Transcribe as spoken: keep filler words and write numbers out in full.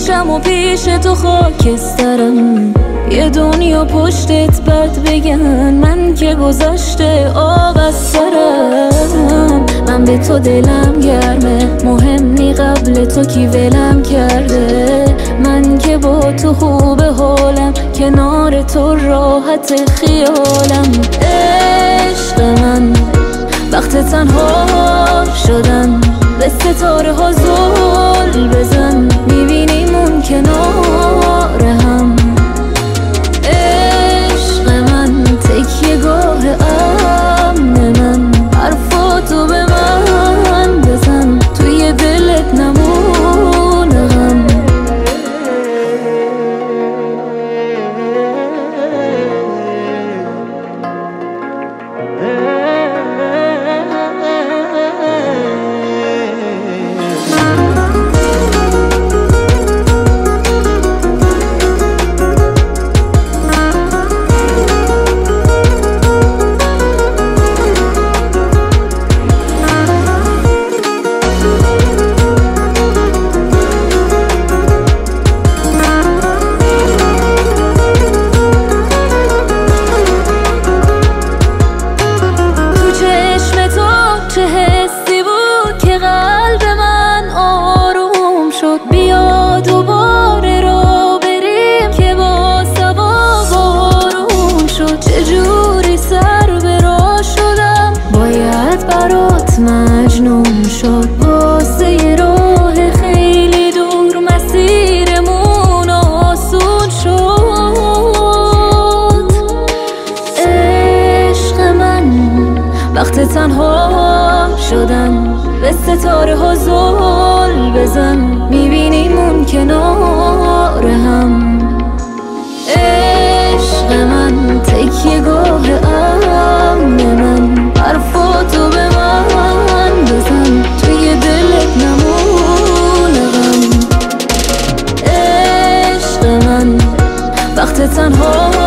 پیشم و پیش تو خاکسترم. یه دنیا پشتت بد بگن، من که گذشته آب از سرم. من به تو دلم گرمه، مهم نی قبل تو کی ولم کرده. من که با تو خوب حالم، کنار تو راحت خیالم. عشق من وقت تنها شدن، به ستاره ها زل بزن، میبینیم اون کنار هم. عشق من تکیه گاه امن من، حرفاتو به من بزن، توی دلت نمونه غم. چه حسی بود که قلب من آروم شد، بیا دوباره را بریم که با صبا بارون شد. چجوری سر به راه شدم، باید برات مجنون شد. واسه یه راه خیلی دور مسیرمون آسون شد. عشق من وقت تنها شدن، به ستاره ها زل بزن، میبینیم اون کنار هم. عشق من تکیه گاه امن من، حرفاتو به من بزن، توی دلت نمونه غم. عشق من وقت تنها